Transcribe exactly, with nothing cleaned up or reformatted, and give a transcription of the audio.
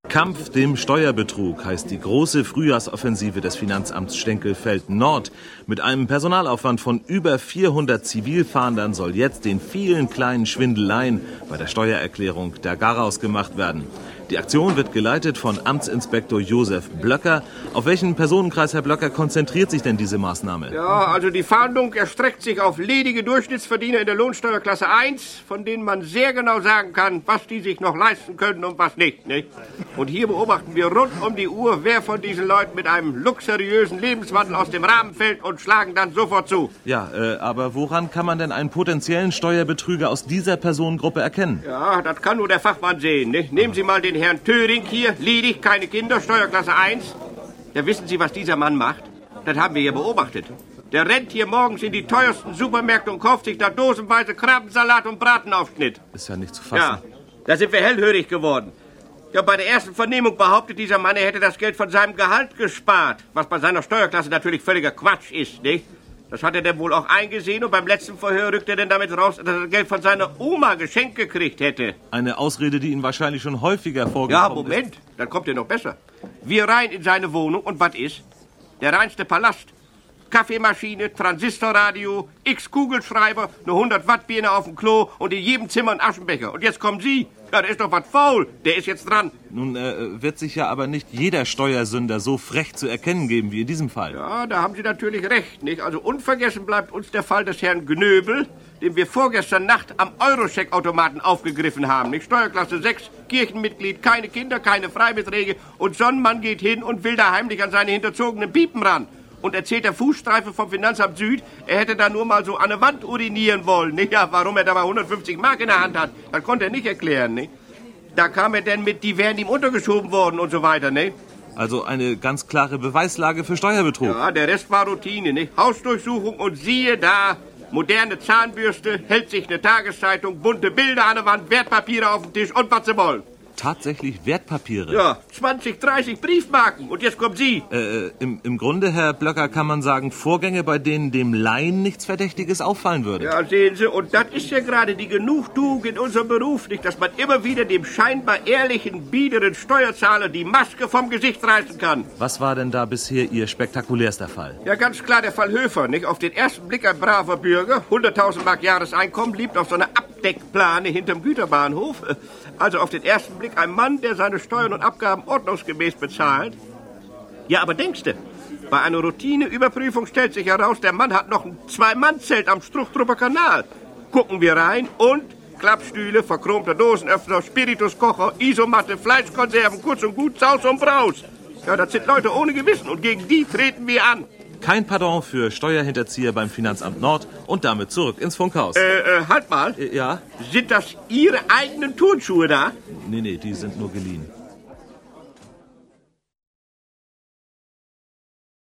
Kampf dem Steuerbetrug heißt die große Frühjahrsoffensive des Finanzamts Stenkelfeld-Nord. Mit einem Personalaufwand von über vierhundert Zivilfahndern soll jetzt den vielen kleinen Schwindeleien bei der Steuererklärung der Garaus gemacht werden. Die Aktion wird geleitet von Amtsinspektor Josef Blöcker. Auf welchen Personenkreis, Herr Blöcker, konzentriert sich denn diese Maßnahme? Ja, also die Fahndung erstreckt sich auf ledige Durchschnittsverdiener in der Lohnsteuerklasse eins, von denen man sehr genau sagen kann, was die sich noch leisten können und was nicht, nicht? Und hier beobachten wir rund um die Uhr, wer von diesen Leuten mit einem luxuriösen Lebenswandel aus dem Rahmen fällt und schlagen dann sofort zu. Ja, äh, aber woran kann man denn einen potenziellen Steuerbetrüger aus dieser Personengruppe erkennen? Ja, das kann nur der Fachmann sehen, nicht? Nehmen Sie mal den Herrn Töring hier, ledig, keine Kinder, Steuerklasse eins. Da wissen Sie, was dieser Mann macht? Das haben wir ja beobachtet. Der rennt hier morgens in die teuersten Supermärkte und kauft sich da dosenweise Krabbensalat und Bratenaufschnitt. Ist ja nicht zu fassen. Ja, da sind wir hellhörig geworden. Ja, bei der ersten Vernehmung behauptet dieser Mann, er hätte das Geld von seinem Gehalt gespart. Was bei seiner Steuerklasse natürlich völliger Quatsch ist, nicht? Das hat er denn wohl auch eingesehen und beim letzten Verhör rückt er denn damit raus, dass er das Geld von seiner Oma geschenkt gekriegt hätte. Eine Ausrede, die Ihnen wahrscheinlich schon häufiger vorgekommen ist. Ja, Moment, dann kommt er noch besser. Wir rein in seine Wohnung und was ist? Der reinste Palast. Kaffeemaschine, Transistorradio, X-Kugelschreiber, eine hundert Watt Birne auf dem Klo und in jedem Zimmer ein Aschenbecher. Und jetzt kommen Sie. Ja, der ist doch was faul. Der ist jetzt dran. Nun äh, wird sich ja aber nicht jeder Steuersünder so frech zu erkennen geben wie in diesem Fall. Ja, da haben Sie natürlich recht, nicht? Also unvergessen bleibt uns der Fall des Herrn Gnöbel, den wir vorgestern Nacht am Eurocheck-Automaten aufgegriffen haben, nicht? Steuerklasse sechs, Kirchenmitglied, keine Kinder, keine Freibeträge und so ein Mann geht hin und will da heimlich an seine hinterzogenen Piepen ran. Und erzählt der Fußstreife vom Finanzamt Süd, er hätte da nur mal so an eine Wand urinieren wollen. Nicht? Ja, warum er dabei hundertfünfzig Mark in der Hand hat, das konnte er nicht erklären. Nicht? Da kam er denn mit, die wären ihm untergeschoben worden und so weiter. Nicht? Also eine ganz klare Beweislage für Steuerbetrug. Ja, der Rest war Routine. Nicht? Hausdurchsuchung und siehe da, moderne Zahnbürste, hält sich eine Tageszeitung, bunte Bilder an der Wand, Wertpapiere auf dem Tisch und was sie wollen. Tatsächlich Wertpapiere? Ja, zwanzig, dreißig Briefmarken. Und jetzt kommen Sie. Äh, im, im Grunde, Herr Blöcker, kann man sagen, Vorgänge, bei denen dem Laien nichts Verdächtiges auffallen würde. Ja, sehen Sie, und das ist ja gerade die Genugtuung in unserem Beruf, nicht, dass man immer wieder dem scheinbar ehrlichen, biederen Steuerzahler die Maske vom Gesicht reißen kann. Was war denn da bisher Ihr spektakulärster Fall? Ja, ganz klar der Fall Höfer, nicht? Auf den ersten Blick ein braver Bürger, hunderttausend Mark Jahreseinkommen, lebt auf so einer Abdeckplane hinterm Güterbahnhof. Also auf den ersten Blick ein Mann, der seine Steuern und Abgaben ordnungsgemäß bezahlt. Ja, aber denkste, bei einer Routineüberprüfung stellt sich heraus, der Mann hat noch ein Zwei-Mann-Zelt am Struchtrupper Kanal. Gucken wir rein und Klappstühle, verchromter Dosenöffner, Spirituskocher, Isomatte, Fleischkonserven, kurz und gut, Saus und Braus. Ja, das sind Leute ohne Gewissen und gegen die treten wir an. Kein Pardon für Steuerhinterzieher beim Finanzamt Nord und damit zurück ins Funkhaus. Äh, äh, halt mal. Äh, ja? Sind das Ihre eigenen Turnschuhe da? Nee, nee, die sind nur geliehen.